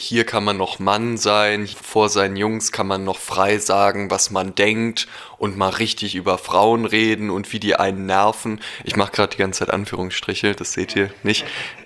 Hier kann man noch Mann sein, vor seinen Jungs kann man noch frei sagen, was man denkt und mal richtig über Frauen reden und wie die einen nerven. Ich mache gerade die ganze Zeit Anführungsstriche, das seht ihr nicht.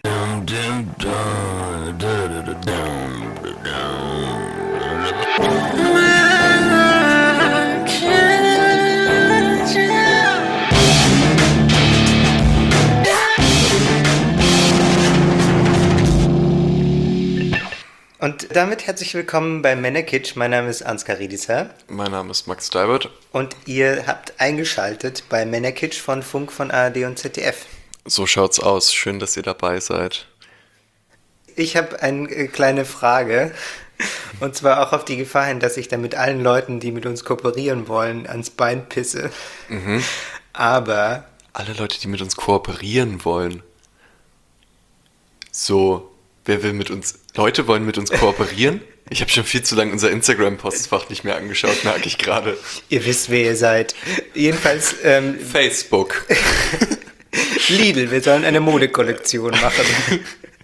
Und damit herzlich willkommen bei Männerkitsch. Mein Name ist Ansgar Riedisser. Mein Name ist Max Deibert. Und ihr habt eingeschaltet bei Männerkitsch von Funk, von ARD und ZDF. So schaut's aus. Schön, dass ihr dabei seid. Ich habe eine kleine Frage. Und zwar auch auf die Gefahr hin, dass ich dann mit allen Leuten, die mit uns kooperieren wollen, ans Bein pisse. Aber... Alle Leute, die mit uns kooperieren wollen. So... Wer will mit uns... Leute wollen mit uns kooperieren? Ich habe schon viel zu lange unser Instagram-Postfach nicht mehr angeschaut, merke ich gerade. Ihr wisst, wer ihr seid. Jedenfalls... Facebook. Lidl, wir sollen eine Modekollektion machen.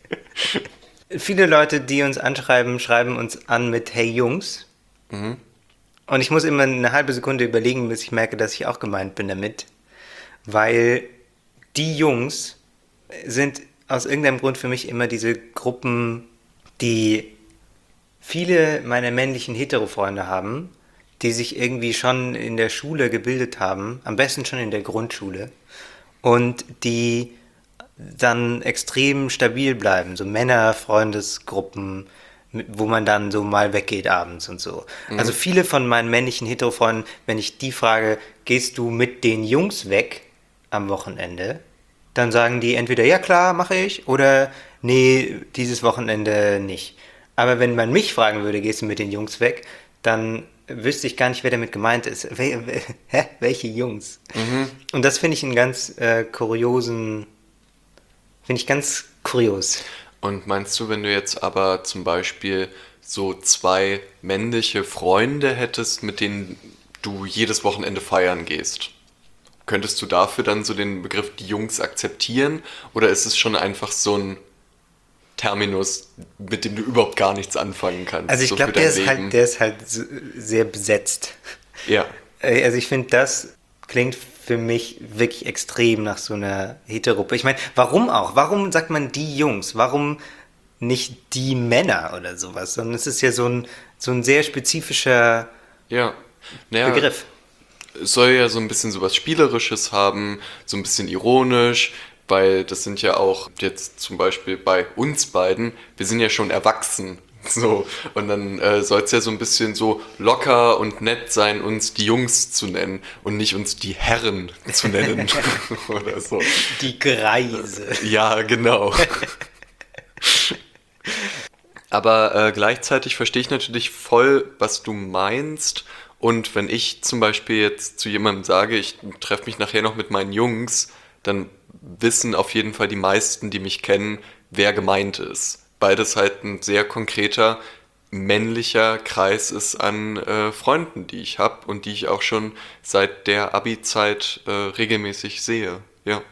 Viele Leute, die uns anschreiben, schreiben uns an mit Hey Jungs. Und ich muss immer eine halbe Sekunde überlegen, bis ich merke, dass ich auch gemeint bin damit. Weil die Jungs sind... aus irgendeinem Grund für mich immer diese Gruppen, die viele meiner männlichen Hetero-Freunde haben, die sich irgendwie schon in der Schule gebildet haben, am besten schon in der Grundschule, und die dann extrem stabil bleiben, so Männer-Freundesgruppen, wo man dann so mal weggeht abends und so. Also viele von meinen männlichen Hetero-Freunden, wenn ich die frage, gehst du mit den Jungs weg am Wochenende? Dann sagen die entweder, ja klar, mache ich, oder nee, dieses Wochenende nicht. Aber wenn man mich fragen würde, gehst du mit den Jungs weg, dann wüsste ich gar nicht, wer damit gemeint ist. Welche Jungs? Und das finde ich einen ganz finde ich ganz kurios. Und meinst du, wenn du jetzt aber zum Beispiel so 2 männliche Freunde hättest, mit denen du jedes Wochenende feiern gehst, könntest du dafür dann so den Begriff die Jungs akzeptieren? Oder ist es schon einfach so ein Terminus, mit dem du überhaupt gar nichts anfangen kannst? Also ich so glaube, der ist halt sehr besetzt. Ja. Also ich finde, das klingt für mich wirklich extrem nach so einer Heteruppe. Ich meine, warum auch? Warum sagt man die Jungs? Warum nicht die Männer oder sowas? Sondern es ist ja so ein sehr spezifischer Begriff. Es soll ja so ein bisschen sowas Spielerisches haben, so ein bisschen ironisch, weil das sind ja auch jetzt zum Beispiel bei uns beiden, wir sind ja schon erwachsen, so, und dann soll es ja so ein bisschen so locker und nett sein, uns die Jungs zu nennen und nicht uns die Herren zu nennen oder so. Die Greise. Ja, genau. Aber gleichzeitig verstehe ich natürlich voll, was du meinst. Und wenn ich zum Beispiel jetzt zu jemandem sage, ich treffe mich nachher noch mit meinen Jungs, dann wissen auf jeden Fall die meisten, die mich kennen, wer gemeint ist. Weil das halt ein sehr konkreter männlicher Kreis ist an Freunden, die ich habe und die ich auch schon seit der Abi-Zeit regelmäßig sehe. Ja.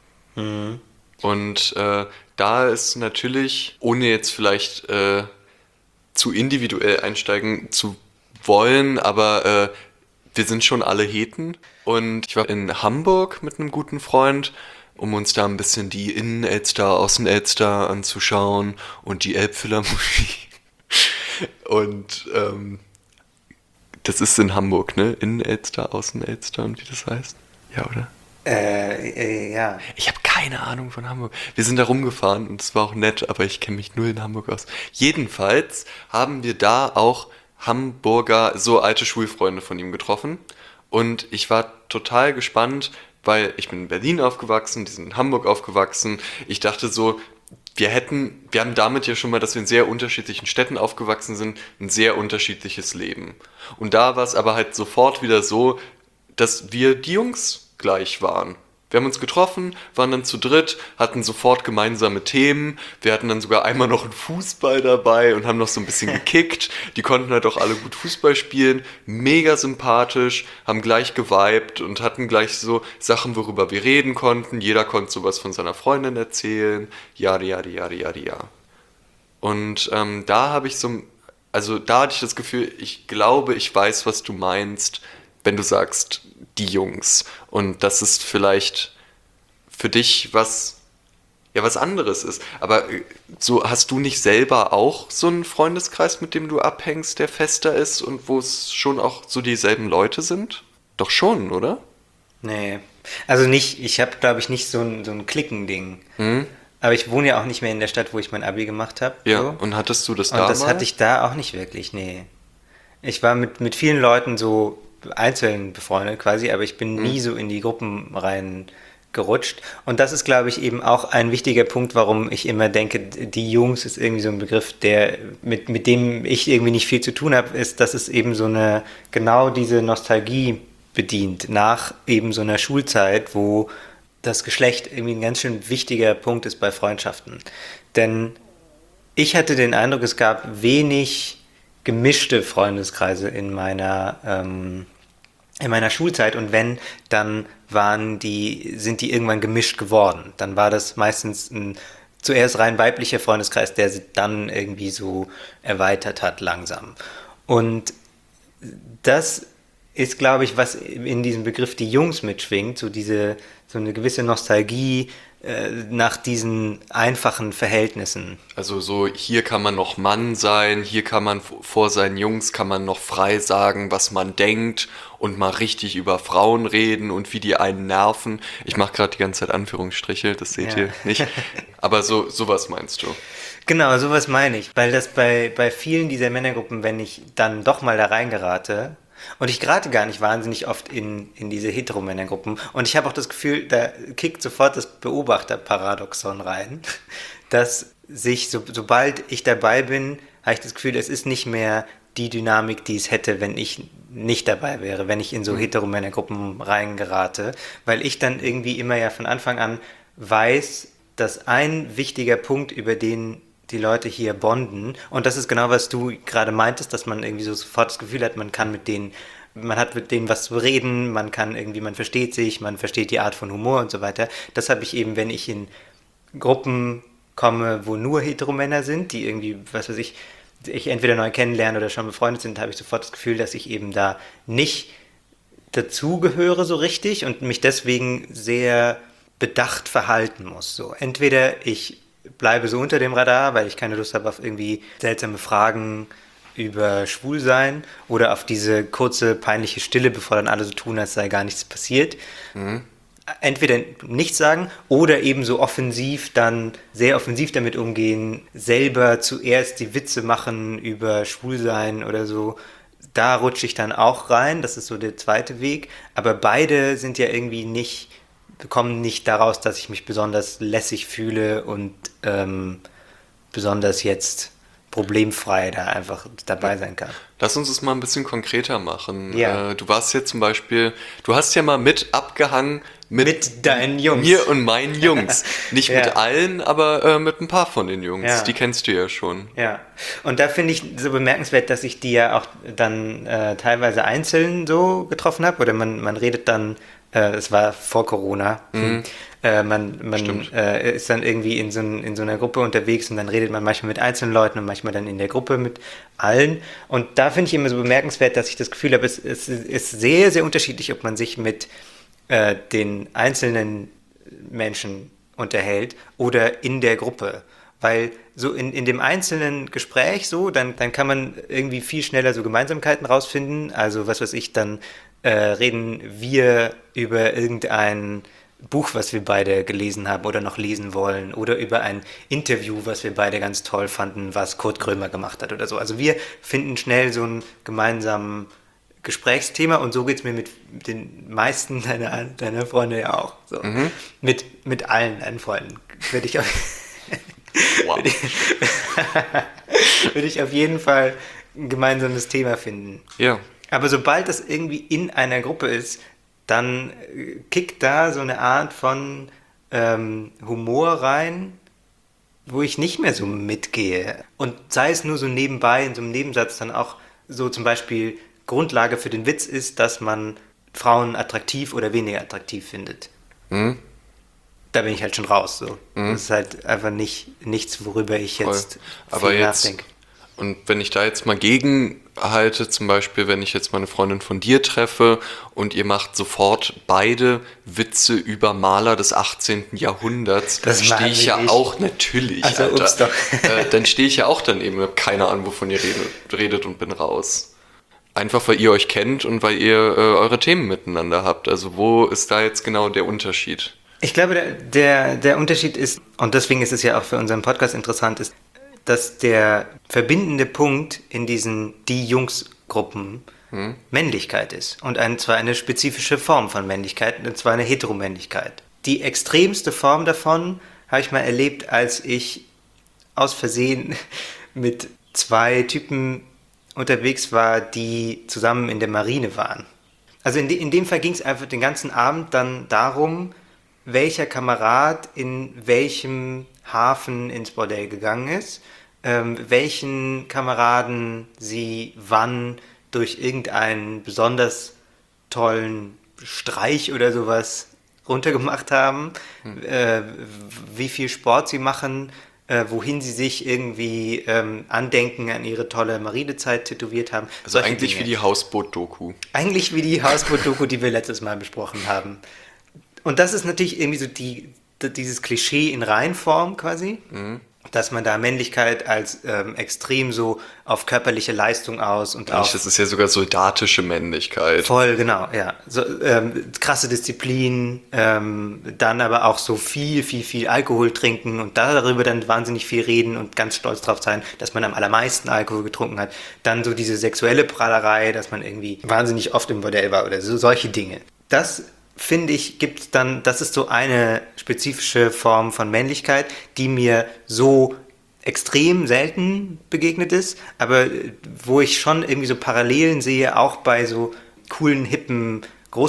Und da ist natürlich, ohne jetzt vielleicht zu individuell einsteigen zu wollen, aber wir sind schon alle Heten. Und ich war in Hamburg mit einem guten Freund, um uns da ein bisschen die Innenelster, Außenelster anzuschauen und die Elbphilharmonie. Und das ist in Hamburg, ne? Innenelster, Außenelster und wie das heißt. Ja, oder? Ja. Ich habe keine Ahnung von Hamburg. Wir sind da rumgefahren und es war auch nett, aber ich kenne mich null in Hamburg aus. Jedenfalls haben wir da auch Hamburger, so alte Schulfreunde von ihm getroffen. Und ich war total gespannt, weil ich bin in Berlin aufgewachsen, die sind in Hamburg aufgewachsen. Ich dachte so, wir haben damit ja schon mal, dass wir in sehr unterschiedlichen Städten aufgewachsen sind, ein sehr unterschiedliches Leben. Und da war es aber halt sofort wieder so, dass wir die Jungs gleich waren. Wir haben uns getroffen, waren dann zu dritt, hatten sofort gemeinsame Themen. Wir hatten dann sogar einmal noch einen Fußball dabei und haben noch so ein bisschen gekickt. Die konnten halt auch alle gut Fußball spielen. Mega sympathisch, haben gleich geweibt und hatten gleich so Sachen, worüber wir reden konnten. Jeder konnte sowas von seiner Freundin erzählen. Ja. Und da habe ich also da hatte ich das Gefühl, ich glaube, ich weiß, was du meinst, wenn du sagst, die Jungs. Und dass es vielleicht für dich was anderes ist. Aber so hast du nicht selber auch so einen Freundeskreis, mit dem du abhängst, der fester ist und wo es schon auch so dieselben Leute sind? Doch schon, oder? Nee. Also nicht, ich habe, glaube ich, nicht so ein Klickending. Aber ich wohne ja auch nicht mehr in der Stadt, wo ich mein Abi gemacht habe. Ja, So. und hattest du das Und da das mal? hatte ich da auch nicht wirklich, nee. Ich war mit vielen Leuten so einzeln befreundet quasi, aber ich bin nie so in die Gruppen rein gerutscht. Und das ist, glaube ich, eben auch ein wichtiger Punkt, warum ich immer denke, die Jungs ist irgendwie so ein Begriff, der mit dem ich irgendwie nicht viel zu tun habe, ist, dass es eben genau diese Nostalgie bedient nach eben so einer Schulzeit, wo das Geschlecht irgendwie ein ganz schön wichtiger Punkt ist bei Freundschaften. Denn ich hatte den Eindruck, es gab wenig gemischte Freundeskreise in meiner Schulzeit, und wenn, dann sind die irgendwann gemischt geworden. Dann war das meistens ein zuerst rein weiblicher Freundeskreis, der sich dann irgendwie so erweitert hat langsam. Und das ist, glaube ich, was in diesem Begriff die Jungs mitschwingt, so eine gewisse Nostalgie nach diesen einfachen Verhältnissen. Also so, hier kann man noch Mann sein, hier kann man vor seinen Jungs kann man noch frei sagen, was man denkt und mal richtig über Frauen reden und wie die einen nerven. Ich mache gerade die ganze Zeit Anführungsstriche, das seht ihr nicht. Aber sowas meinst du? Genau, sowas meine ich. Weil das bei vielen dieser Männergruppen, wenn ich dann doch mal da reingerate, und ich gerate gar nicht wahnsinnig oft in diese Heteromännergruppen, und ich habe auch das Gefühl, da kickt sofort das Beobachterparadoxon rein, dass sobald ich dabei bin, habe ich das Gefühl, es ist nicht mehr die Dynamik, die es hätte, wenn ich nicht dabei wäre, wenn ich in so Heteromännergruppen reingerate, weil ich dann irgendwie immer ja von Anfang an weiß, dass ein wichtiger Punkt, über den die Leute hier bonden, und das ist genau, was du gerade meintest, dass man irgendwie so sofort das Gefühl hat, man hat mit denen was zu reden, man versteht sich, man versteht die Art von Humor und so weiter. Das habe ich eben, wenn ich in Gruppen komme, wo nur Heteromänner sind, die irgendwie, was weiß ich entweder neu kennenlernen oder schon befreundet sind, habe ich sofort das Gefühl, dass ich eben da nicht dazugehöre so richtig und mich deswegen sehr bedacht verhalten muss. So, entweder ich bleibe so unter dem Radar, weil ich keine Lust habe auf irgendwie seltsame Fragen über Schwulsein oder auf diese kurze peinliche Stille, bevor dann alle so tun, als sei gar nichts passiert. Entweder nichts sagen oder eben so sehr offensiv damit umgehen, selber zuerst die Witze machen über Schwulsein oder so. Da rutsche ich dann auch rein, das ist so der zweite Weg. Aber beide sind ja irgendwie kommen nicht daraus, dass ich mich besonders lässig fühle und besonders jetzt problemfrei da einfach dabei sein kann. Lass uns das mal ein bisschen konkreter machen. Ja. Du warst jetzt zum Beispiel, du hast ja mal mit abgehangen Mit deinen Jungs. mir und meinen Jungs. Nicht Ja. mit allen, aber mit ein paar von den Jungs. Ja. Die kennst du ja schon. Ja, und da finde ich so bemerkenswert, dass ich die ja auch dann teilweise einzeln so getroffen habe, oder man redet dann, es war vor Corona, man ist dann irgendwie in so einer Gruppe unterwegs und dann redet man manchmal mit einzelnen Leuten und manchmal dann in der Gruppe mit allen, und da finde ich immer so bemerkenswert, dass ich das Gefühl habe, es ist sehr, sehr unterschiedlich, ob man sich mit den einzelnen Menschen unterhält oder in der Gruppe. Weil so in dem einzelnen Gespräch so, dann kann man irgendwie viel schneller so Gemeinsamkeiten rausfinden. Also was weiß ich, dann reden wir über irgendein Buch, was wir beide gelesen haben oder noch lesen wollen, oder über ein Interview, was wir beide ganz toll fanden, was Kurt Krömer gemacht hat oder so. Also wir finden schnell so einen gemeinsamen Gesprächsthema, und so geht es mir mit den meisten deiner Freunde ja auch. So. Mit allen deinen Freunden würde ich Wow. würde ich auf jeden Fall ein gemeinsames Thema finden. Ja. Aber sobald das irgendwie in einer Gruppe ist, dann kickt da so eine Art von Humor rein, wo ich nicht mehr so mitgehe. Und sei es nur so nebenbei, in so einem Nebensatz dann auch so zum Beispiel Grundlage für den Witz ist, dass man Frauen attraktiv oder weniger attraktiv findet. da bin ich halt schon raus. So. Das ist halt einfach nichts, worüber ich jetzt Aber viel jetzt, nachdenke. und wenn ich da jetzt mal gegenhalte, zum Beispiel, wenn ich jetzt mal eine Freundin von dir treffe und ihr macht sofort beide Witze über Maler des 18. Jahrhunderts, Das stehe machen ich wir ja nicht. auch natürlich, Also, Alter. ups, doch. Dann stehe ich ja auch dann eben, hab keine Ahnung, wovon ihr redet und bin raus. Einfach, weil ihr euch kennt und weil ihr eure Themen miteinander habt. Also wo ist da jetzt genau der Unterschied? Ich glaube, der Unterschied ist, und deswegen ist es ja auch für unseren Podcast interessant, ist, dass der verbindende Punkt in diesen Die-Jungs-Gruppen Männlichkeit ist. Und zwar eine spezifische Form von Männlichkeit, und zwar eine Heteromännlichkeit. Die extremste Form davon habe ich mal erlebt, als ich aus Versehen mit 2 Typen unterwegs war, die zusammen in der Marine waren. Also in dem Fall ging es einfach den ganzen Abend dann darum, welcher Kamerad in welchem Hafen ins Bordell gegangen ist, welchen Kameraden sie wann durch irgendeinen besonders tollen Streich oder sowas runtergemacht haben, wie viel Sport sie machen, wohin sie sich irgendwie Andenken an ihre tolle Marinezeit tätowiert haben. Also Solche eigentlich Dinge. wie die Hausboot-Doku. Eigentlich wie die Hausboot-Doku, die wir letztes Mal besprochen haben. Und das ist natürlich irgendwie so dieses Klischee in Reinform quasi, dass man da Männlichkeit als extrem so auf körperliche Leistung aus und auf... Das ist ja sogar soldatische Männlichkeit. Voll, genau, ja. So, krasse Disziplin, dann aber auch so viel Alkohol trinken und darüber dann wahnsinnig viel reden und ganz stolz drauf sein, dass man am allermeisten Alkohol getrunken hat. Dann so diese sexuelle Prahlerei, dass man irgendwie wahnsinnig oft im Bordell war oder so solche Dinge. Das, finde ich, gibt's dann, das ist so eine spezifische Form von Männlichkeit, die mir so extrem selten begegnet ist, aber wo ich schon irgendwie so Parallelen sehe, auch bei so coolen, hippen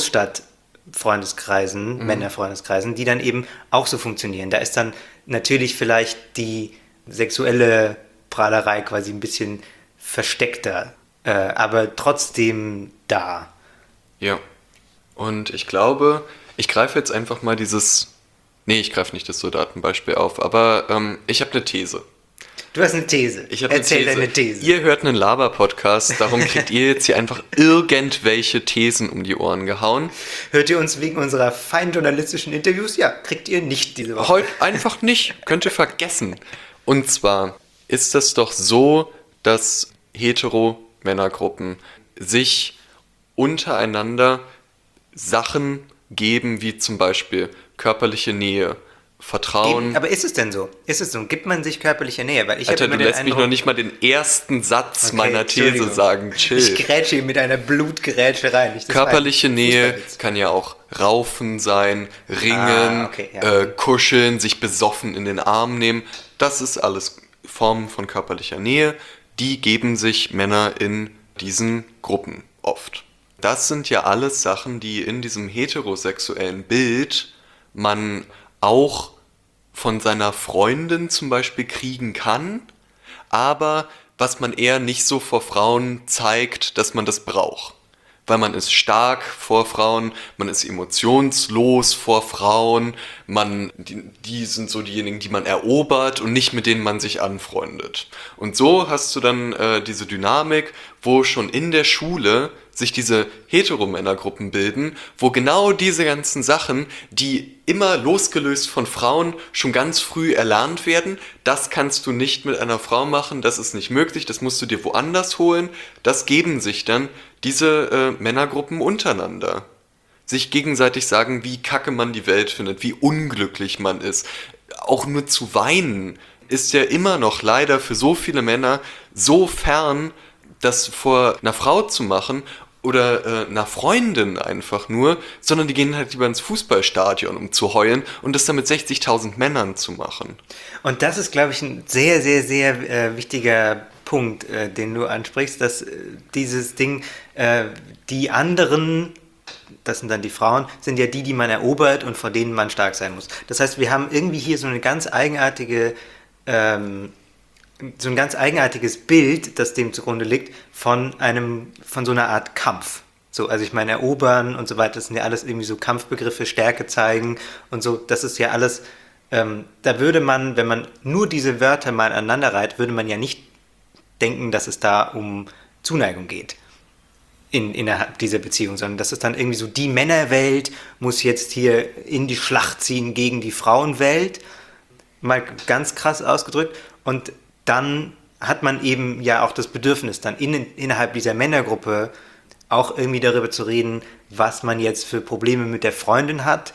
Großstadt-Freundeskreisen, Männerfreundeskreisen, die dann eben auch so funktionieren. Da ist dann natürlich vielleicht die sexuelle Prahlerei quasi ein bisschen versteckter, aber trotzdem da. Ja. Und ich glaube, ich greife jetzt einfach mal dieses... Nee, ich greife nicht das Soldatenbeispiel auf, aber ich habe eine These. Du hast eine These. Ich habe Erzähl eine These. deine These. Ihr hört einen Laber-Podcast, darum kriegt ihr jetzt hier einfach irgendwelche Thesen um die Ohren gehauen. Hört ihr uns wegen unserer feinen journalistischen Interviews? Ja, kriegt ihr nicht diese Woche. Heute einfach nicht, könnt ihr vergessen. Und zwar ist es doch so, dass Hetero-Männergruppen sich untereinander Sachen geben, wie zum Beispiel körperliche Nähe, Vertrauen. Aber ist es denn so? Ist es so? Gibt man sich körperliche Nähe? Weil ich Alter, habe du immer den lässt mich Eindruck, noch nicht mal den ersten Satz Okay, meiner These Entschuldigung. sagen. Chill. Ich grätsche hier mit einer Blutgrätsche rein. Das Körperliche war ein Nähe Fußballwitz. kann ja auch Raufen sein, Ringen, Okay, ja. Kuscheln, sich besoffen in den Arm nehmen. Das ist alles Formen von körperlicher Nähe. Die geben sich Männer in diesen Gruppen oft. Das sind ja alles Sachen, die in diesem heterosexuellen Bild man auch von seiner Freundin zum Beispiel kriegen kann, aber was man eher nicht so vor Frauen zeigt, dass man das braucht. Weil man ist stark vor Frauen, man ist emotionslos vor Frauen, die sind so diejenigen, die man erobert und nicht mit denen man sich anfreundet. Und so hast du dann diese Dynamik, wo schon in der Schule sich diese Heteromännergruppen bilden, wo genau diese ganzen Sachen, die immer losgelöst von Frauen schon ganz früh erlernt werden, das kannst du nicht mit einer Frau machen, das ist nicht möglich, das musst du dir woanders holen, das geben sich dann diese Männergruppen untereinander. Sich gegenseitig sagen, wie kacke man die Welt findet, wie unglücklich man ist. Auch nur zu weinen ist ja immer noch leider für so viele Männer so fern, das vor einer Frau zu machen oder einer Freundin einfach nur, sondern die gehen halt lieber ins Fußballstadion, um zu heulen und das dann mit 60.000 Männern zu machen. Und das ist, glaube ich, ein sehr, sehr, sehr wichtiger Punkt, den du ansprichst, dass dieses Ding, die anderen, das sind dann die Frauen, sind ja die man erobert und vor denen man stark sein muss. Das heißt, wir haben irgendwie hier so eine ganz eigenartige so ein ganz eigenartiges Bild, das dem zugrunde liegt, von so einer Art Kampf. So, also ich meine, erobern und so weiter, das sind ja alles irgendwie so Kampfbegriffe, Stärke zeigen und so, das ist ja alles, da würde man, wenn man nur diese Wörter mal aneinander reiht, würde man ja nicht denken, dass es da um Zuneigung geht innerhalb dieser Beziehung, sondern das ist dann irgendwie so, die Männerwelt muss jetzt hier in die Schlacht ziehen gegen die Frauenwelt, mal ganz krass ausgedrückt, und dann hat man eben ja auch das Bedürfnis, dann innerhalb dieser Männergruppe auch irgendwie darüber zu reden, was man jetzt für Probleme mit der Freundin hat,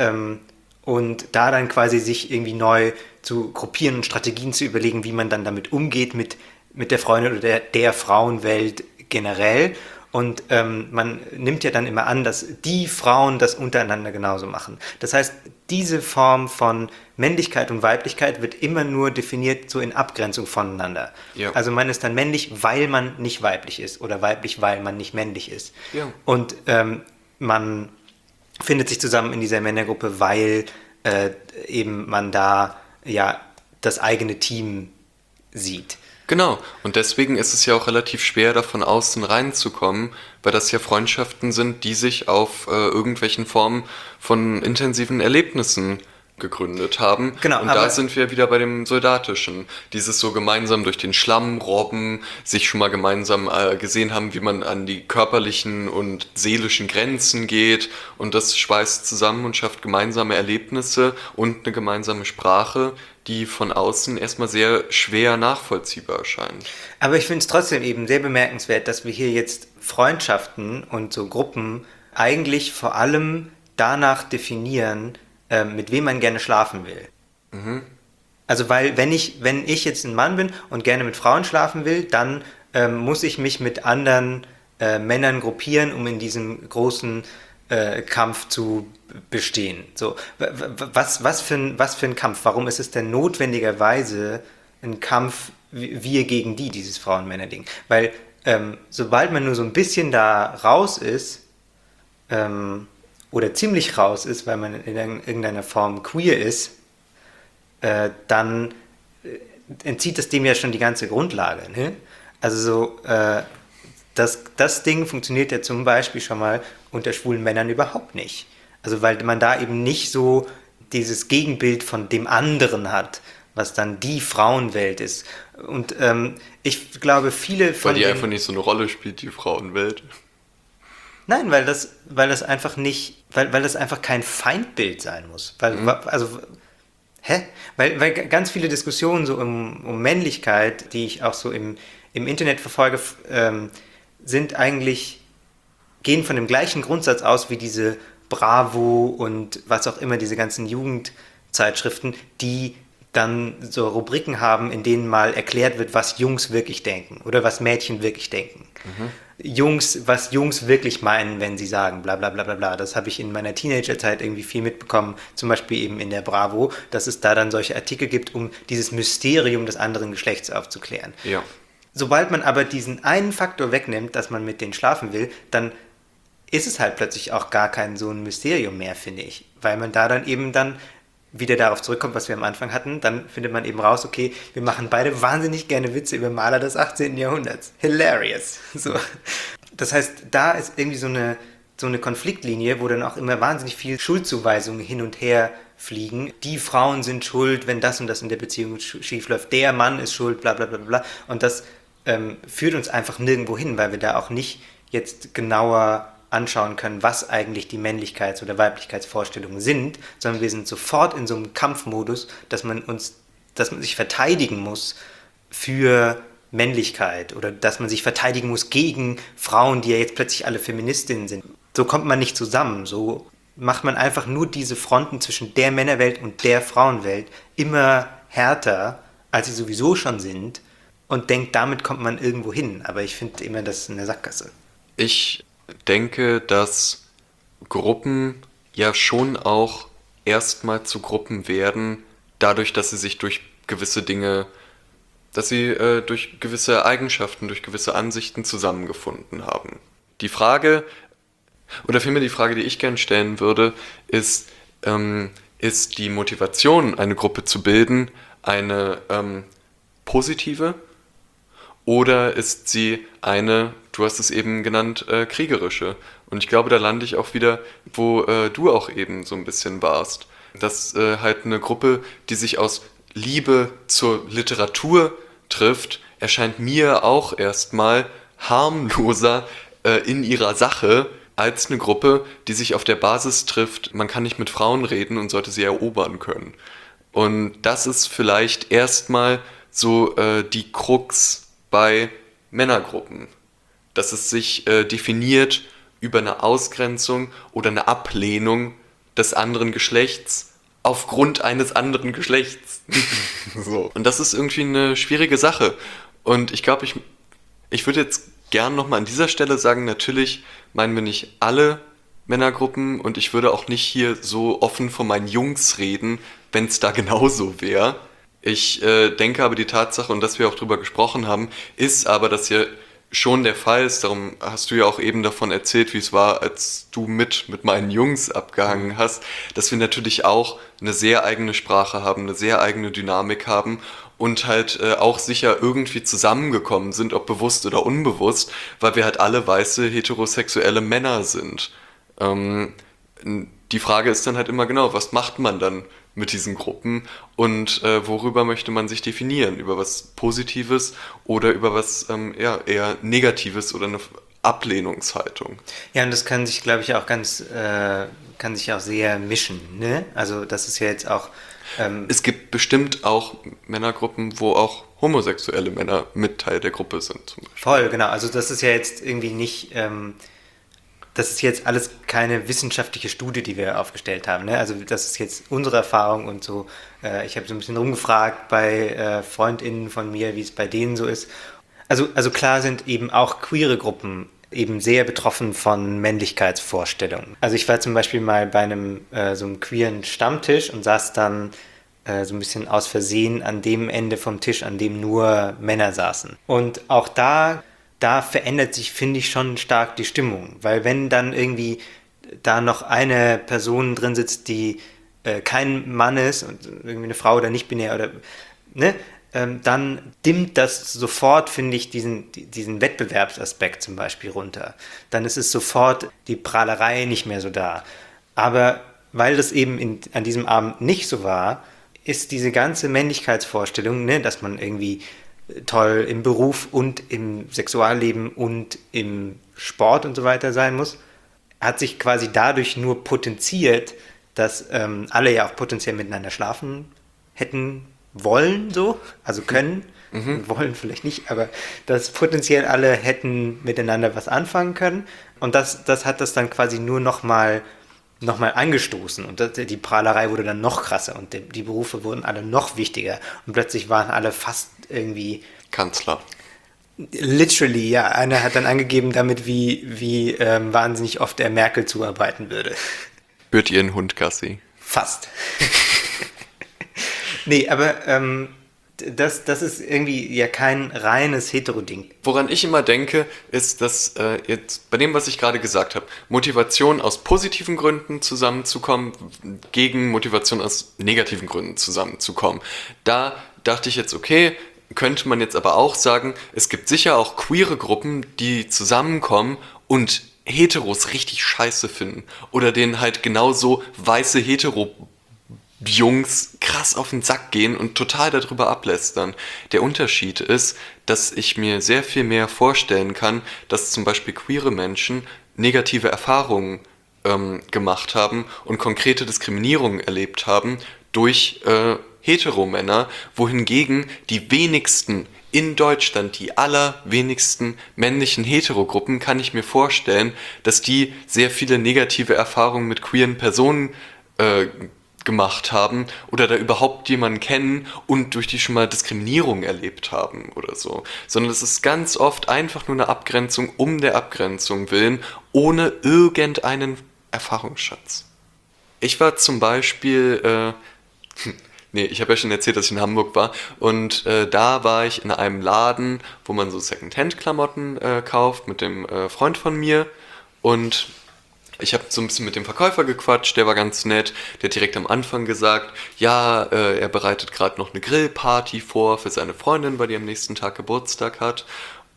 und da dann quasi sich irgendwie neu zu gruppieren und Strategien zu überlegen, wie man dann damit umgeht mit der Freundin oder der Frauenwelt generell. Und man nimmt ja dann immer an, dass die Frauen das untereinander genauso machen. Das heißt, diese Form von Männlichkeit und Weiblichkeit wird immer nur definiert so in Abgrenzung voneinander. Ja. Also man ist dann männlich, weil man nicht weiblich ist, oder weiblich, weil man nicht männlich ist. Ja. Und man findet sich zusammen in dieser Männergruppe, weil eben man da ja das eigene Team sieht. Genau, und deswegen ist es ja auch relativ schwer, da von außen reinzukommen, weil das ja Freundschaften sind, die sich auf irgendwelchen Formen von intensiven Erlebnissen gegründet haben. Genau, und aber da sind wir wieder bei dem Soldatischen. Dieses so gemeinsam durch den Schlamm robben, sich schon mal gemeinsam gesehen haben, wie man an die körperlichen und seelischen Grenzen geht, und das schweißt zusammen und schafft gemeinsame Erlebnisse und eine gemeinsame Sprache, die von außen erstmal sehr schwer nachvollziehbar erscheint. Aber ich finde es trotzdem eben sehr bemerkenswert, dass wir hier jetzt Freundschaften und so Gruppen eigentlich vor allem danach definieren, mit wem man gerne schlafen will. Also weil wenn ich jetzt ein Mann bin und gerne mit Frauen schlafen will, dann muss ich mich mit anderen Männern gruppieren, um in diesem großen Kampf zu bestehen. So, was für ein Kampf? Warum ist es denn notwendigerweise ein Kampf wir gegen dieses Frauen-Männer-Ding? Weil sobald man nur so ein bisschen da raus ist, oder ziemlich raus ist, weil man in irgendeiner Form queer ist, dann entzieht es dem ja schon die ganze Grundlage. Ne? Also so, das Ding funktioniert ja zum Beispiel schon mal unter schwulen Männern überhaupt nicht. Also weil man da eben nicht so dieses Gegenbild von dem anderen hat, was dann die Frauenwelt ist. Und ich glaube, viele von Weil die einfach nicht so eine Rolle spielt, die Frauenwelt. Nein, weil das einfach nicht, weil das einfach kein Feindbild sein muss. Weil ganz viele Diskussionen so um Männlichkeit, die ich auch so im Internet verfolge, gehen von dem gleichen Grundsatz aus wie diese Bravo und was auch immer, diese ganzen Jugendzeitschriften, die dann so Rubriken haben, in denen mal erklärt wird, was Jungs wirklich denken oder was Mädchen wirklich denken. Was Jungs wirklich meinen, wenn sie sagen, bla bla bla bla bla. Das habe ich in meiner Teenagerzeit irgendwie viel mitbekommen, zum Beispiel eben in der Bravo, dass es da dann solche Artikel gibt, um dieses Mysterium des anderen Geschlechts aufzuklären. Ja. Sobald man aber diesen einen Faktor wegnimmt, dass man mit denen schlafen will, dann ist es halt plötzlich auch gar kein so ein Mysterium mehr, finde ich. Weil man da dann eben dann wieder darauf zurückkommt, was wir am Anfang hatten, dann findet man eben raus, okay, wir machen beide wahnsinnig gerne Witze über Maler des 18. Jahrhunderts. Hilarious. So. Das heißt, da ist irgendwie so eine Konfliktlinie, wo dann auch immer wahnsinnig viel Schuldzuweisungen hin und her fliegen. Die Frauen sind schuld, wenn das und das in der Beziehung schief läuft. Der Mann ist schuld, bla bla bla bla. Und das führt uns einfach nirgendwo hin, weil wir da auch nicht jetzt genauer anschauen können, was eigentlich die Männlichkeits- oder Weiblichkeitsvorstellungen sind, sondern wir sind sofort in so einem Kampfmodus, dass man sich verteidigen muss für Männlichkeit oder dass man sich verteidigen muss gegen Frauen, die ja jetzt plötzlich alle Feministinnen sind. So kommt man nicht zusammen. So macht man einfach nur diese Fronten zwischen der Männerwelt und der Frauenwelt immer härter, als sie sowieso schon sind, und denkt, damit kommt man irgendwo hin. Aber ich finde immer, das ist eine Sackgasse. Ich denke, dass Gruppen ja schon auch erstmal zu Gruppen werden, dadurch, dass sie sich durch gewisse Dinge, durch gewisse Eigenschaften, durch gewisse Ansichten zusammengefunden haben. Die Frage, oder vielmehr die Frage, die ich gerne stellen würde, ist die Motivation, eine Gruppe zu bilden, eine positive, oder ist sie eine, du hast es eben genannt, kriegerische. Und ich glaube, da lande ich auch wieder, wo du auch eben so ein bisschen warst. Dass halt eine Gruppe, die sich aus Liebe zur Literatur trifft, erscheint mir auch erstmal harmloser in ihrer Sache als eine Gruppe, die sich auf der Basis trifft, man kann nicht mit Frauen reden und sollte sie erobern können. Und das ist vielleicht erstmal so die Krux bei Männergruppen, dass es sich definiert über eine Ausgrenzung oder eine Ablehnung des anderen Geschlechts aufgrund eines anderen Geschlechts. So. Und das ist irgendwie eine schwierige Sache. Und ich glaube, ich würde jetzt gern nochmal an dieser Stelle sagen, natürlich meinen wir nicht alle Männergruppen und ich würde auch nicht hier so offen von meinen Jungs reden, wenn es da genauso wäre. Ich denke aber die Tatsache, und dass wir auch drüber gesprochen haben, ist aber, dass hier schon der Fall ist, darum hast du ja auch eben davon erzählt, wie es war, als du mit meinen Jungs abgehangen hast, dass wir natürlich auch eine sehr eigene Sprache haben, eine sehr eigene Dynamik haben und halt auch sicher irgendwie zusammengekommen sind, ob bewusst oder unbewusst, weil wir halt alle weiße, heterosexuelle Männer sind. Die Frage ist dann halt immer genau, was macht man dann mit diesen Gruppen und worüber möchte man sich definieren? Über was Positives oder über was eher Negatives oder eine Ablehnungshaltung? Ja, und das kann sich, glaube ich, auch kann sich auch sehr mischen, ne? Also das ist ja jetzt auch... Es gibt bestimmt auch Männergruppen, wo auch homosexuelle Männer mit Teil der Gruppe sind. Zum Beispiel. Voll, genau. Also das ist ja jetzt irgendwie nicht... das ist jetzt alles keine wissenschaftliche Studie, die wir aufgestellt haben. Ne? Also das ist jetzt unsere Erfahrung und so. Ich habe so ein bisschen rumgefragt bei FreundInnen von mir, wie es bei denen so ist. Also klar sind eben auch queere Gruppen eben sehr betroffen von Männlichkeitsvorstellungen. Also ich war zum Beispiel mal bei so einem queeren Stammtisch und saß dann so ein bisschen aus Versehen an dem Ende vom Tisch, an dem nur Männer saßen. Und auch da verändert sich, finde ich, schon stark die Stimmung. Weil wenn dann irgendwie da noch eine Person drin sitzt, die kein Mann ist und irgendwie eine Frau oder nicht binär oder, ne, dann dimmt das sofort, finde ich, diesen Wettbewerbsaspekt zum Beispiel runter. Dann ist es sofort die Prahlerei nicht mehr so da. Aber weil das eben an diesem Abend nicht so war, ist diese ganze Männlichkeitsvorstellung, ne, dass man irgendwie toll im Beruf und im Sexualleben und im Sport und so weiter sein muss, hat sich quasi dadurch nur potenziert, dass alle ja auch potenziell miteinander schlafen hätten wollen, so, also können, wollen vielleicht nicht, aber dass potenziell alle hätten miteinander was anfangen können und das hat das dann quasi nur nochmal angestoßen und die Prahlerei wurde dann noch krasser und die Berufe wurden alle noch wichtiger und plötzlich waren alle fast irgendwie Kanzler. Literally, ja. Einer hat dann angegeben damit, wie wahnsinnig oft er Merkel zuarbeiten würde. Führt ihren Hund Gassi? Fast. Nee, aber das ist irgendwie ja kein reines Hetero-Ding. Woran ich immer denke, ist, dass jetzt bei dem, was ich gerade gesagt habe, Motivation aus positiven Gründen zusammenzukommen, gegen Motivation aus negativen Gründen zusammenzukommen. Da dachte ich jetzt, okay, könnte man jetzt aber auch sagen, es gibt sicher auch queere Gruppen, die zusammenkommen und Heteros richtig scheiße finden. Oder denen halt genauso weiße Hetero-Jungs krass auf den Sack gehen und total darüber ablästern. Der Unterschied ist, dass ich mir sehr viel mehr vorstellen kann, dass zum Beispiel queere Menschen negative Erfahrungen gemacht haben und konkrete Diskriminierungen erlebt haben durch Heteromänner, wohingegen die wenigsten in Deutschland, die allerwenigsten männlichen Heterogruppen, kann ich mir vorstellen, dass die sehr viele negative Erfahrungen mit queeren Personen gemacht haben oder da überhaupt jemanden kennen und durch die schon mal Diskriminierung erlebt haben oder so. Sondern es ist ganz oft einfach nur eine Abgrenzung um der Abgrenzung willen, ohne irgendeinen Erfahrungsschatz. Ich war zum Beispiel... Nee, ich habe ja schon erzählt, dass ich in Hamburg war und da war ich in einem Laden, wo man so Secondhand-Klamotten kauft mit dem Freund von mir und ich habe so ein bisschen mit dem Verkäufer gequatscht, der war ganz nett, der hat direkt am Anfang gesagt, ja, er bereitet gerade noch eine Grillparty vor für seine Freundin, weil die am nächsten Tag Geburtstag hat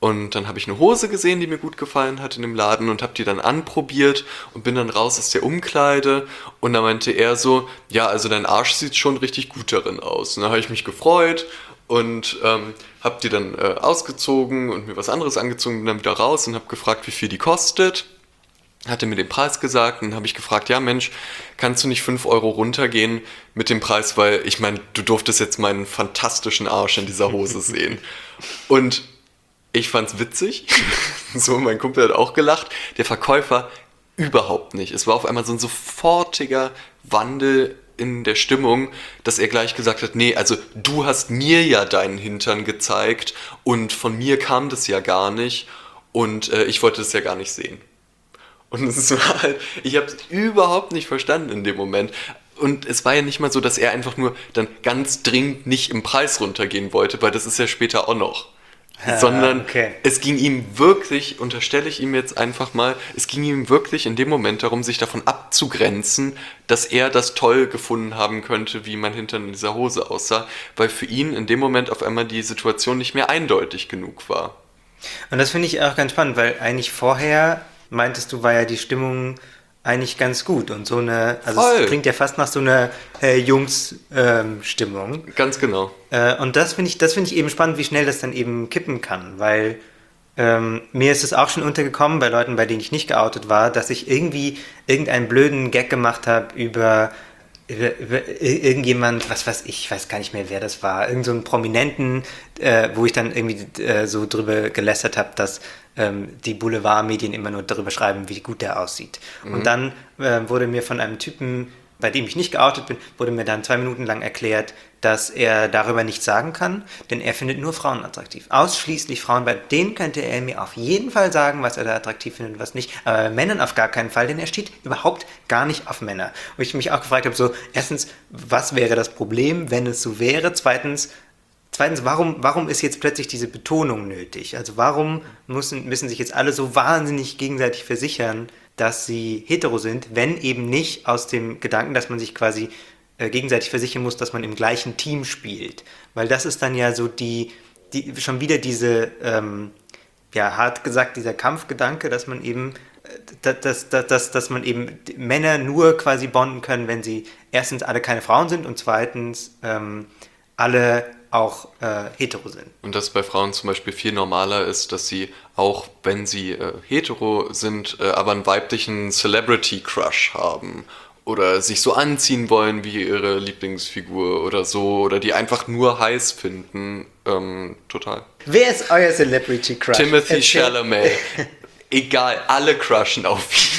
Und dann habe ich eine Hose gesehen, die mir gut gefallen hat in dem Laden und habe die dann anprobiert und bin dann raus aus der Umkleide und da meinte er so, ja, also dein Arsch sieht schon richtig gut darin aus. Und dann habe ich mich gefreut und habe die dann ausgezogen und mir was anderes angezogen und dann wieder raus und habe gefragt, wie viel die kostet. Hatte mir den Preis gesagt und dann habe ich gefragt, ja Mensch, kannst du nicht 5 Euro runtergehen mit dem Preis, weil ich meine, du durftest jetzt meinen fantastischen Arsch in dieser Hose sehen. Und ich fand's witzig, so mein Kumpel hat auch gelacht, der Verkäufer überhaupt nicht. Es war auf einmal so ein sofortiger Wandel in der Stimmung, dass er gleich gesagt hat, nee, also du hast mir ja deinen Hintern gezeigt und von mir kam das ja gar nicht und ich wollte das ja gar nicht sehen. Und es war halt, ich habe es überhaupt nicht verstanden in dem Moment. Und es war ja nicht mal so, dass er einfach nur dann ganz dringend nicht im Preis runtergehen wollte, weil das ist ja später auch noch. Sondern es ging ihm wirklich, unterstelle ich ihm jetzt einfach mal, es ging ihm wirklich in dem Moment darum, sich davon abzugrenzen, dass er das toll gefunden haben könnte, wie mein Hintern in dieser Hose aussah, weil für ihn in dem Moment auf einmal die Situation nicht mehr eindeutig genug war. Und das finde ich auch ganz spannend, weil eigentlich vorher, meintest du, war ja die Stimmung eigentlich ganz gut und so eine, also Voll. es klingt ja fast nach so einer Jungs-Stimmung. Ganz genau. Und das finde ich eben spannend, wie schnell das dann eben kippen kann, weil mir ist es auch schon untergekommen bei Leuten, bei denen ich nicht geoutet war, dass ich irgendwie irgendeinen blöden Gag gemacht habe über irgendjemand, was weiß ich weiß gar nicht mehr, wer das war, irgend so einen Prominenten, wo ich dann irgendwie so drüber gelästert habe, dass die Boulevardmedien immer nur darüber schreiben, wie gut der aussieht. Und dann wurde mir von einem Typen, bei dem ich nicht geoutet bin, wurde mir dann 2 Minuten lang erklärt, dass er darüber nichts sagen kann, denn er findet nur Frauen attraktiv. Ausschließlich Frauen, bei denen könnte er mir auf jeden Fall sagen, was er da attraktiv findet und was nicht, aber bei Männern auf gar keinen Fall, denn er steht überhaupt gar nicht auf Männer. Und ich mich auch gefragt habe, so, erstens, was wäre das Problem, wenn es so wäre? Zweitens, warum ist jetzt plötzlich diese Betonung nötig? Also warum müssen sich jetzt alle so wahnsinnig gegenseitig versichern, dass sie hetero sind, wenn eben nicht aus dem Gedanken, dass man sich quasi gegenseitig versichern muss, dass man im gleichen Team spielt. Weil das ist dann ja so schon wieder diese, hart gesagt, dieser Kampfgedanke, dass man eben dass man eben Männer nur quasi bonden können, wenn sie erstens alle keine Frauen sind und zweitens alle auch hetero sind. Und dass bei Frauen zum Beispiel viel normaler ist, dass sie auch, wenn sie hetero sind, aber einen weiblichen Celebrity-Crush haben oder sich so anziehen wollen wie ihre Lieblingsfigur oder so oder die einfach nur heiß finden. Total. Wer ist euer Celebrity-Crush? Timothy Chalamet. Egal, alle crushen auf ihn.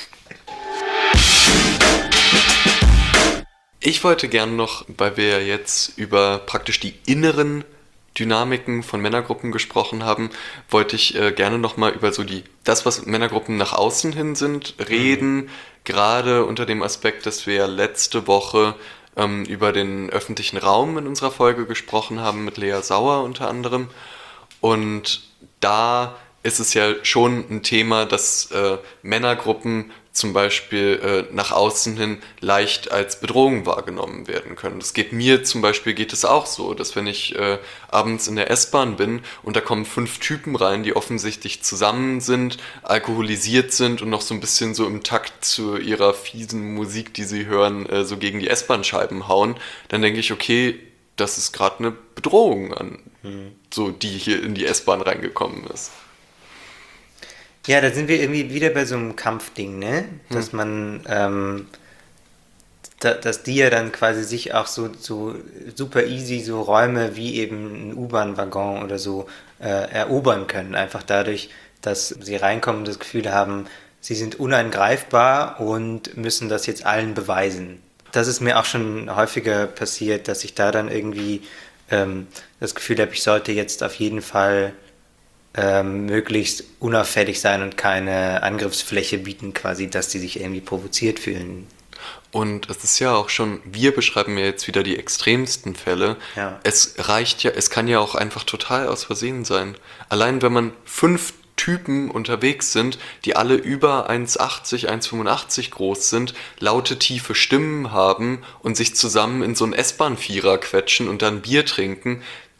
Ich wollte gerne noch, weil wir jetzt über praktisch die inneren Dynamiken von Männergruppen gesprochen haben, wollte ich gerne nochmal über so das, was Männergruppen nach außen hin sind, reden. Gerade unter dem Aspekt, dass wir letzte Woche über den öffentlichen Raum in unserer Folge gesprochen haben, mit Lea Sauer unter anderem. Und da ist es ja schon ein Thema, dass Männergruppen zum Beispiel nach außen hin leicht als Bedrohung wahrgenommen werden können. Das geht mir zum Beispiel, geht es auch so, dass wenn ich abends in der S-Bahn bin und da kommen 5 Typen rein, die offensichtlich zusammen sind, alkoholisiert sind und noch so ein bisschen so im Takt zu ihrer fiesen Musik, die sie hören, so gegen die S-Bahn-Scheiben hauen, dann denke ich, okay, das ist gerade eine Bedrohung an, so die hier in die S-Bahn reingekommen ist. Ja, da sind wir irgendwie wieder bei so einem Kampfding, ne? Dass man, dass die ja dann quasi sich auch so super easy so Räume wie eben ein U-Bahn-Waggon oder so erobern können. Einfach dadurch, dass sie reinkommen und das Gefühl haben, sie sind unangreifbar und müssen das jetzt allen beweisen. Das ist mir auch schon häufiger passiert, dass ich da dann irgendwie das Gefühl habe, ich sollte jetzt auf jeden Fall möglichst unauffällig sein und keine Angriffsfläche bieten, quasi, dass die sich irgendwie provoziert fühlen. Und es ist ja auch schon, wir beschreiben ja jetzt wieder die extremsten Fälle. Ja. Es reicht ja, es kann ja auch einfach total aus Versehen sein. Allein wenn man 5 Typen unterwegs sind, die alle über 1,80, 1,85 groß sind, laute, tiefe Stimmen haben und sich zusammen in so einen S-Bahn-Vierer quetschen und dann Bier trinken,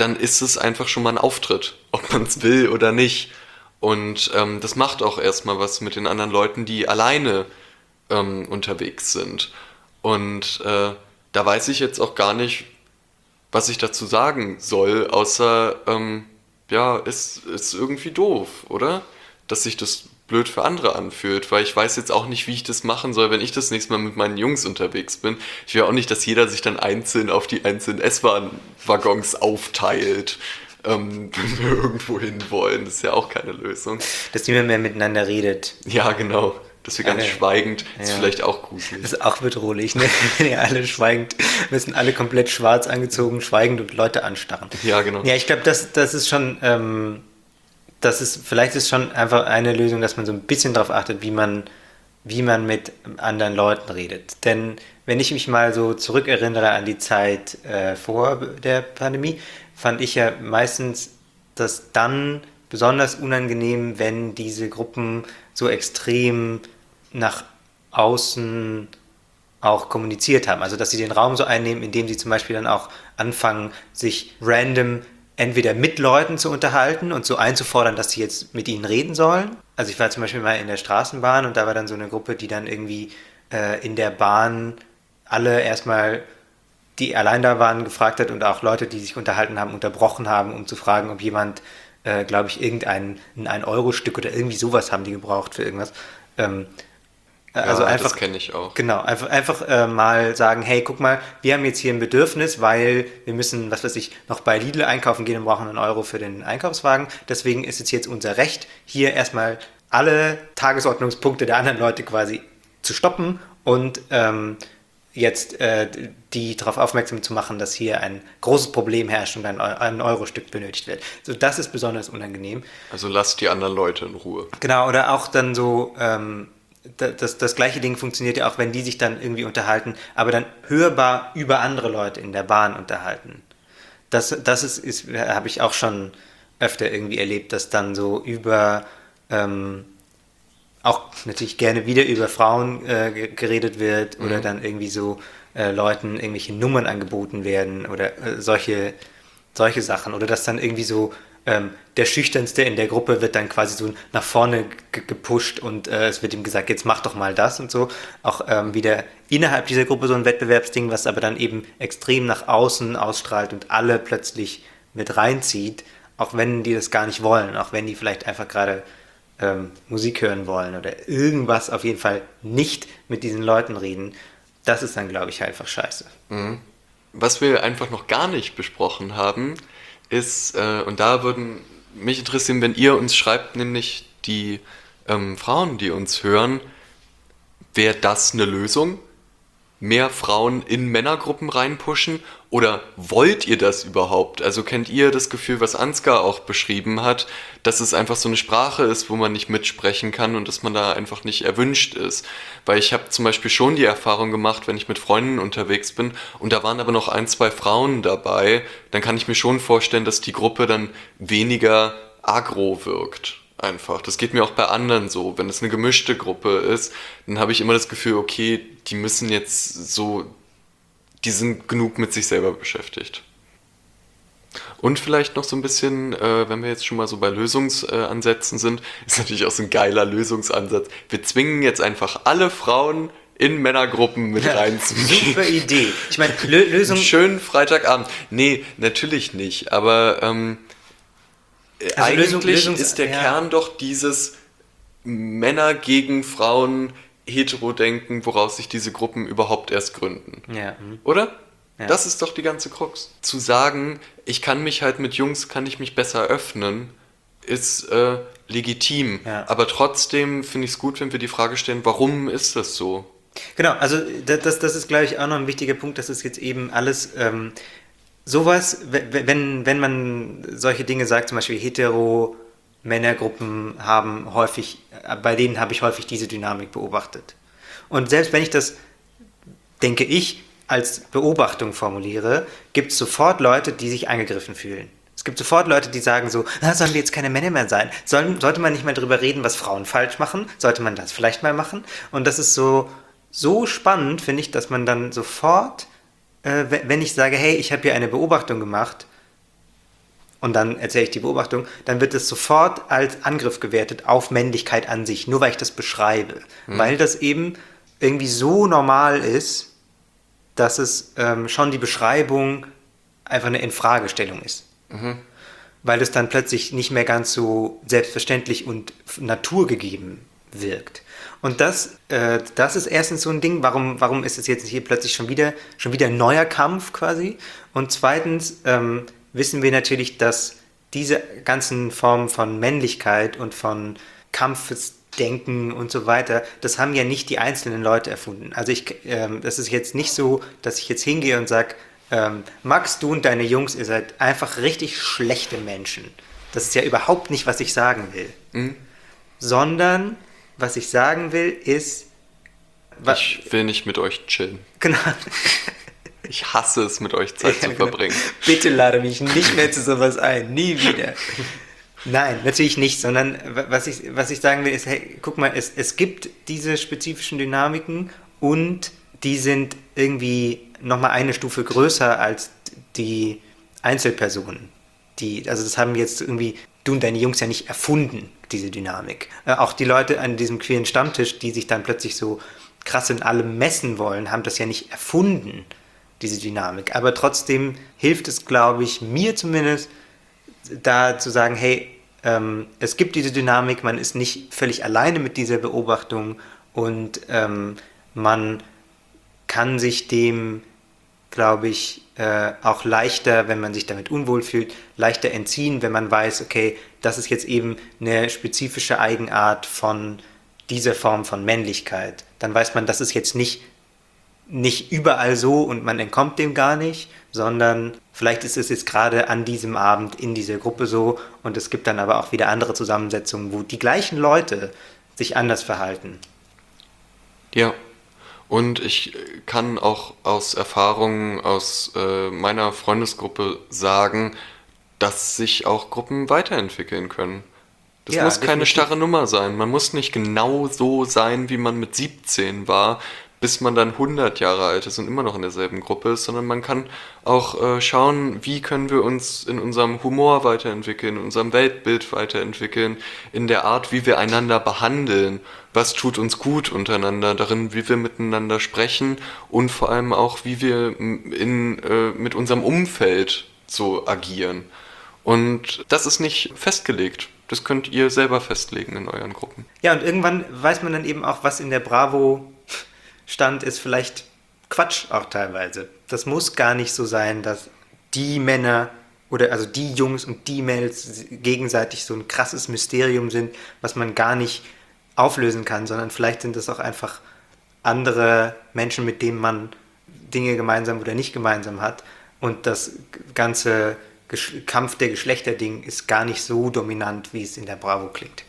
dann ist es einfach schon mal ein Auftritt, ob man es will oder nicht. Und das macht auch erstmal was mit den anderen Leuten, die alleine unterwegs sind. Und da weiß ich jetzt auch gar nicht, was ich dazu sagen soll, außer, ja, ist irgendwie doof, oder? Dass sich das blöd für andere anfühlt, weil ich weiß jetzt auch nicht, wie ich das machen soll, wenn ich das nächste Mal mit meinen Jungs unterwegs bin. Ich will auch nicht, dass jeder sich dann einzeln auf die einzelnen S-Bahn-Waggons aufteilt, wenn wir irgendwo hin wollen. Das ist ja auch keine Lösung. Dass niemand mehr miteinander redet. Ja, genau. Dass wir ganz schweigend, ist vielleicht auch gruselig. Das ist auch bedrohlich, ne? Ja, alle schweigend, müssen alle komplett schwarz angezogen, schweigend und Leute anstarren. Ja, genau. Ja, ich glaube, das ist schon, vielleicht ist schon einfach eine Lösung, dass man so ein bisschen darauf achtet, wie man mit anderen Leuten redet. Denn wenn ich mich mal so zurückerinnere an die Zeit vor der Pandemie, fand ich ja meistens das dann besonders unangenehm, wenn diese Gruppen so extrem nach außen auch kommuniziert haben. Also, dass sie den Raum so einnehmen, indem sie zum Beispiel dann auch anfangen, sich random entweder mit Leuten zu unterhalten und so einzufordern, dass sie jetzt mit ihnen reden sollen. Also ich war zum Beispiel mal in der Straßenbahn und da war dann so eine Gruppe, die dann irgendwie in der Bahn alle erstmal, die allein da waren, gefragt hat und auch Leute, die sich unterhalten haben, unterbrochen haben, um zu fragen, ob jemand, glaube ich, ein 1-Euro-Stück oder irgendwie sowas haben die gebraucht für irgendwas. Also ja, einfach, das kenne ich auch. Genau, einfach mal sagen, hey, guck mal, wir haben jetzt hier ein Bedürfnis, weil wir müssen, was weiß ich, noch bei Lidl einkaufen gehen und brauchen 1 Euro für den Einkaufswagen. Deswegen ist es jetzt unser Recht, hier erstmal alle Tagesordnungspunkte der anderen Leute quasi zu stoppen und jetzt die darauf aufmerksam zu machen, dass hier ein großes Problem herrscht und ein 1-Euro-Stück benötigt wird. So, das ist besonders unangenehm. Also lasst die anderen Leute in Ruhe. Genau, oder auch dann so, das gleiche Ding funktioniert ja auch, wenn die sich dann irgendwie unterhalten, aber dann hörbar über andere Leute in der Bahn unterhalten. Das habe ich auch schon öfter irgendwie erlebt, dass dann so über, auch natürlich gerne wieder über Frauen geredet wird oder dann irgendwie so Leuten irgendwelche Nummern angeboten werden oder solche Sachen. Oder dass dann irgendwie so der Schüchternste in der Gruppe wird dann quasi so nach vorne gepusht und es wird ihm gesagt, jetzt mach doch mal das und so. Auch wieder innerhalb dieser Gruppe so ein Wettbewerbsding, was aber dann eben extrem nach außen ausstrahlt und alle plötzlich mit reinzieht, auch wenn die das gar nicht wollen, auch wenn die vielleicht einfach gerade Musik hören wollen oder irgendwas, auf jeden Fall nicht mit diesen Leuten reden. Das ist dann, glaube ich, einfach scheiße. Was wir einfach noch gar nicht besprochen haben, ist, und da würden mich interessieren, wenn ihr uns schreibt, nämlich die Frauen, die uns hören, wäre das eine Lösung? Mehr Frauen in Männergruppen reinpushen? Oder wollt ihr das überhaupt? Also kennt ihr das Gefühl, was Ansgar auch beschrieben hat, dass es einfach so eine Sprache ist, wo man nicht mitsprechen kann und dass man da einfach nicht erwünscht ist? Weil ich habe zum Beispiel schon die Erfahrung gemacht, wenn ich mit Freunden unterwegs bin und da waren aber noch 1, 2 Frauen dabei, dann kann ich mir schon vorstellen, dass die Gruppe dann weniger aggro wirkt. Einfach. Das geht mir auch bei anderen so. Wenn es eine gemischte Gruppe ist, dann habe ich immer das Gefühl, okay, die müssen jetzt so, die sind genug mit sich selber beschäftigt. Und vielleicht noch so ein bisschen, wenn wir jetzt schon mal so bei Lösungsansätzen sind, ist natürlich auch so ein geiler Lösungsansatz. Wir zwingen jetzt einfach alle Frauen in Männergruppen mit reinzugehen. Super Idee. Ich meine, Lösung... Einen schönen Freitagabend. Nee, natürlich nicht, aber... Also eigentlich ist der Kern doch dieses Männer gegen Frauen Hetero-Denken, woraus sich diese Gruppen überhaupt erst gründen. Ja. Oder? Ja. Das ist doch die ganze Krux. Zu sagen, ich kann mich halt mit Jungs, kann ich mich besser öffnen, ist legitim. Ja. Aber trotzdem finde ich es gut, wenn wir die Frage stellen, warum ist das so? Genau, also das ist, glaube ich, auch noch ein wichtiger Punkt, dass es jetzt eben alles... sowas, wenn man solche Dinge sagt, zum Beispiel Hetero-Männergruppen haben häufig, bei denen habe ich häufig diese Dynamik beobachtet. Und selbst wenn ich das, denke ich, als Beobachtung formuliere, gibt es sofort Leute, die sich angegriffen fühlen. Es gibt sofort Leute, die sagen so, sollen wir jetzt keine Männer mehr sein? Sollte man nicht mal drüber reden, was Frauen falsch machen? Sollte man das vielleicht mal machen? Und das ist so spannend, finde ich, dass man dann sofort... wenn ich sage, hey, ich habe hier eine Beobachtung gemacht, und dann erzähle ich die Beobachtung, dann wird es sofort als Angriff gewertet auf Männlichkeit an sich, nur weil ich das beschreibe. Weil das eben irgendwie so normal ist, dass es schon die Beschreibung einfach eine Infragestellung ist. Weil es dann plötzlich nicht mehr ganz so selbstverständlich und naturgegeben wirkt. Und das ist erstens so ein Ding, warum ist es jetzt hier plötzlich schon wieder ein neuer Kampf quasi? Und zweitens wissen wir natürlich, dass diese ganzen Formen von Männlichkeit und von Kampfesdenken und so weiter, das haben ja nicht die einzelnen Leute erfunden. Also das ist jetzt nicht so, dass ich jetzt hingehe und sage, Max, du und deine Jungs, ihr seid einfach richtig schlechte Menschen. Das ist ja überhaupt nicht, was ich sagen will. Sondern, was ich sagen will, ist... Ich will nicht mit euch chillen. Genau. Ich hasse es, mit euch Zeit zu verbringen. Bitte lade mich nicht mehr zu sowas ein. Nie wieder. Nein, natürlich nicht, sondern was ich sagen will, ist, hey, guck mal, es gibt diese spezifischen Dynamiken und die sind irgendwie nochmal eine Stufe größer als die Einzelpersonen. Also das haben jetzt irgendwie du und deine Jungs ja nicht erfunden, diese Dynamik. Auch die Leute an diesem queeren Stammtisch, die sich dann plötzlich so krass in allem messen wollen, haben das ja nicht erfunden, diese Dynamik. Aber trotzdem hilft es, glaube ich, mir zumindest, da zu sagen, hey, es gibt diese Dynamik, man ist nicht völlig alleine mit dieser Beobachtung und man kann sich dem, glaube ich, auch leichter, wenn man sich damit unwohl fühlt, leichter entziehen, wenn man weiß, okay, das ist jetzt eben eine spezifische Eigenart von dieser Form von Männlichkeit. Dann weiß man, das ist jetzt nicht überall so und man entkommt dem gar nicht, sondern vielleicht ist es jetzt gerade an diesem Abend in dieser Gruppe so und es gibt dann aber auch wieder andere Zusammensetzungen, wo die gleichen Leute sich anders verhalten. Ja, und ich kann auch aus Erfahrungen aus meiner Freundesgruppe sagen, dass sich auch Gruppen weiterentwickeln können. Das Ja, muss keine definitiv. starre Nummer sein. Man muss nicht genau so sein, wie man mit 17 war, bis man dann 100 Jahre alt ist und immer noch in derselben Gruppe ist, sondern man kann auch schauen, wie können wir uns in unserem Humor weiterentwickeln, in unserem Weltbild weiterentwickeln, in der Art, wie wir einander behandeln, was tut uns gut untereinander, darin, wie wir miteinander sprechen und vor allem auch, wie wir mit unserem Umfeld so agieren. Und das ist nicht festgelegt. Das könnt ihr selber festlegen in euren Gruppen. Ja, und irgendwann weiß man dann eben auch, was in der Bravo stand, ist vielleicht Quatsch auch teilweise. Das muss gar nicht so sein, dass die Männer oder also die Jungs und die Mädels gegenseitig so ein krasses Mysterium sind, was man gar nicht auflösen kann, sondern vielleicht sind es auch einfach andere Menschen, mit denen man Dinge gemeinsam oder nicht gemeinsam hat. Und das ganze Kampf der Geschlechterding ist gar nicht so dominant, wie es in der Bravo klingt.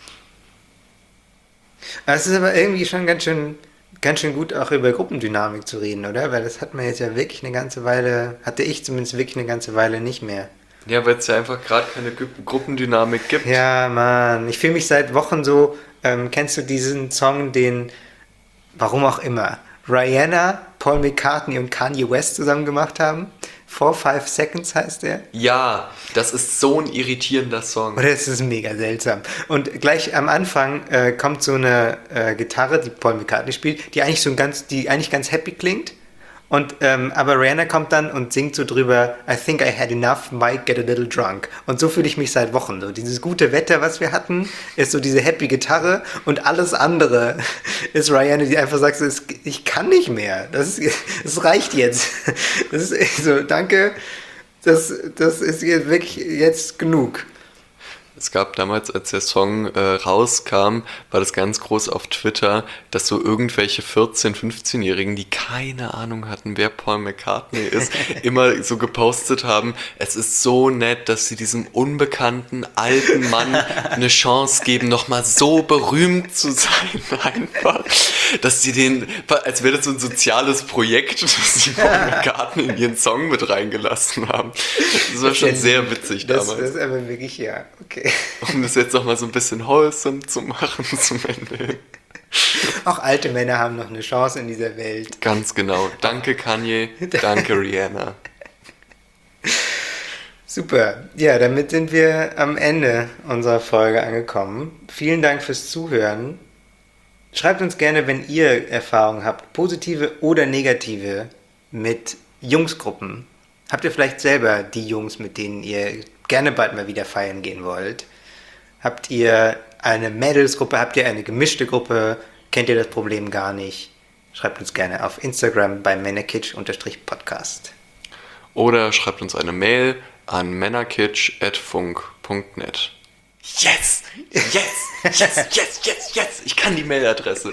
Es ist aber irgendwie schon ganz schön gut, auch über Gruppendynamik zu reden, oder? Weil das hat man jetzt ja wirklich eine ganze Weile, hatte ich zumindest wirklich eine ganze Weile nicht mehr. Ja, weil es ja einfach gerade keine Gruppendynamik gibt. Ja, Mann, ich fühle mich seit Wochen so, kennst du diesen Song, den, warum auch immer, Rihanna, Paul McCartney und Kanye West zusammen gemacht haben? 4-5 Seconds heißt der. Ja, das ist so ein irritierender Song. Oder es ist mega seltsam. Und gleich am Anfang kommt so eine Gitarre, die Paul McCartney spielt, die eigentlich ganz happy klingt. Und aber Rihanna kommt dann und singt so drüber, I think I had enough, might get a little drunk. Und so fühle ich mich seit Wochen. So dieses gute Wetter, was wir hatten, ist so diese happy Gitarre und alles andere ist Rihanna, die einfach sagt, so, ich kann nicht mehr. Das reicht jetzt. Das ist so, danke, das ist jetzt wirklich jetzt genug. Es gab damals, als der Song rauskam, war das ganz groß auf Twitter, dass so irgendwelche 14-, 15-Jährigen, die keine Ahnung hatten, wer Paul McCartney ist, immer so gepostet haben, es ist so nett, dass sie diesem unbekannten alten Mann eine Chance geben, nochmal so berühmt zu sein, einfach. Dass sie den, als wäre das so ein soziales Projekt, dass sie Paul McCartney in ihren Song mit reingelassen haben. Das war schon sehr witzig damals. Das ist aber wirklich, ja, okay. Um das jetzt nochmal so ein bisschen wholesome zu machen zum Ende. Auch alte Männer haben noch eine Chance in dieser Welt. Ganz genau. Danke Kanye, danke Rihanna. Super. Ja, damit sind wir am Ende unserer Folge angekommen. Vielen Dank fürs Zuhören. Schreibt uns gerne, wenn ihr Erfahrungen habt, positive oder negative, mit Jungsgruppen. Habt ihr vielleicht selber die Jungs, mit denen ihr gerne bald mal wieder feiern gehen wollt? Habt ihr eine Mädelsgruppe? Habt ihr eine gemischte Gruppe? Kennt ihr das Problem gar nicht? Schreibt uns gerne auf Instagram bei männerkitsch_podcast. Oder schreibt uns eine Mail an männerkitsch@funk.net. Yes! Yes! Yes! Yes! Yes! Yes! Ich kann die Mailadresse.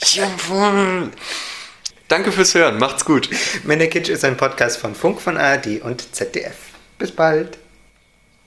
Danke fürs Hören. Macht's gut. Männerkitsch ist ein Podcast von Funk, von ARD und ZDF. Bis bald.